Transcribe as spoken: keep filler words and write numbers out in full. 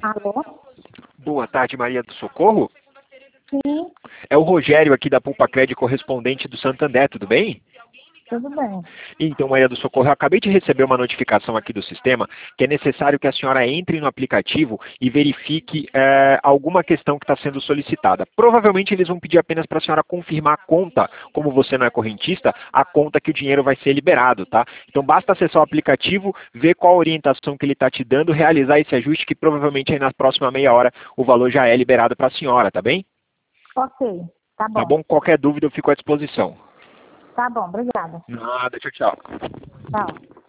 Alô? Boa tarde, Maria do Socorro. Sim, É o Rogério aqui da Pulpa Cred, correspondente do Santander, tudo bem? tudo bem. Então, Maria do Socorro, eu acabei de receber uma notificação aqui do sistema que é necessário que a senhora entre no aplicativo e verifique é, alguma questão que está sendo solicitada. Provavelmente eles vão pedir apenas para a senhora confirmar a conta, como você não é correntista, a conta que o dinheiro vai ser liberado, tá? Então basta acessar o aplicativo, ver qual a orientação que ele está te dando, realizar esse ajuste que provavelmente aí na próxima meia hora o valor já é liberado para a senhora, tá bem? Ok, tá Tá bom. bom? Qualquer dúvida eu fico à disposição. Tá bom, obrigada. Nada, tchau, tchau. Tchau.